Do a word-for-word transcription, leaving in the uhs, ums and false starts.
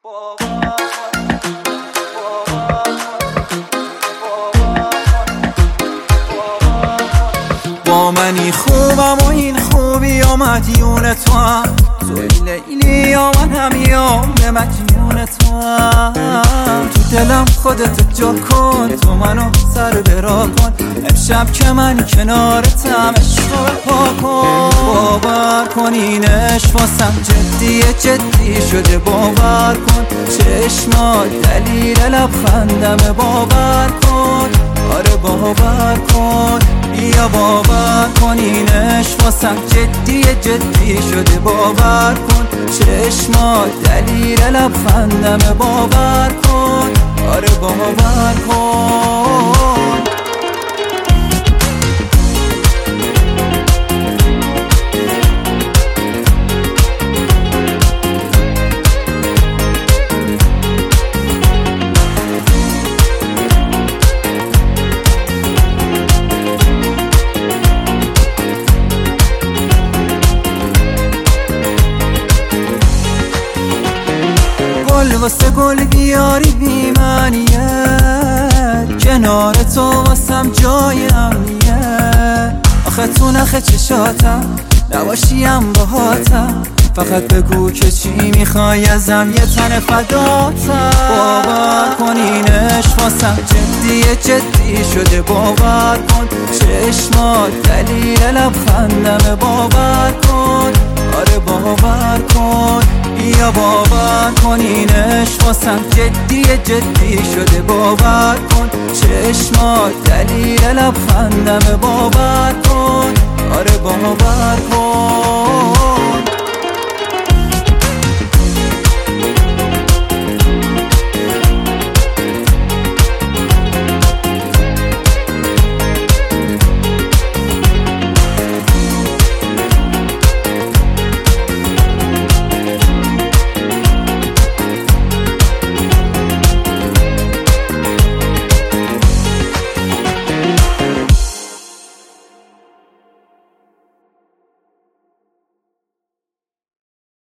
با منی خوبم و این خوبی و مدیون تو هم، توی لیلی یا من همیام به مدیون تو هم. تو دلم خودت جا کن، تو منو سر برا کن، امشب که من کنارتم عشق پا کن. باور کن این عشق واسم جدیه، جدی شده باور کن، چشمات دلیل لبخندم باور کن، آره باور کن، بیا باور کن این عشق واسم جدیه، جدی شده باور کن، چشمات دلیل لبخندم باور کن، آره باور کن. گل واسه گل بیاری بی معنیت، کنار تو واسم جای امنیت، آخه تو نخه چشاتم نباشیم باهاتم، فقط بگو که چی میخوای ازم یه تن فداتم. باور کن این عشق واسم جدیه، جدی شده باور کن، چشمات دلیل لبخندم باور کن، آره باور کن، بیا باور کن این عشق واسم جدیه، جدی شده باور کن، چشمات دلیل لبخندم باور کن، آره باور کن.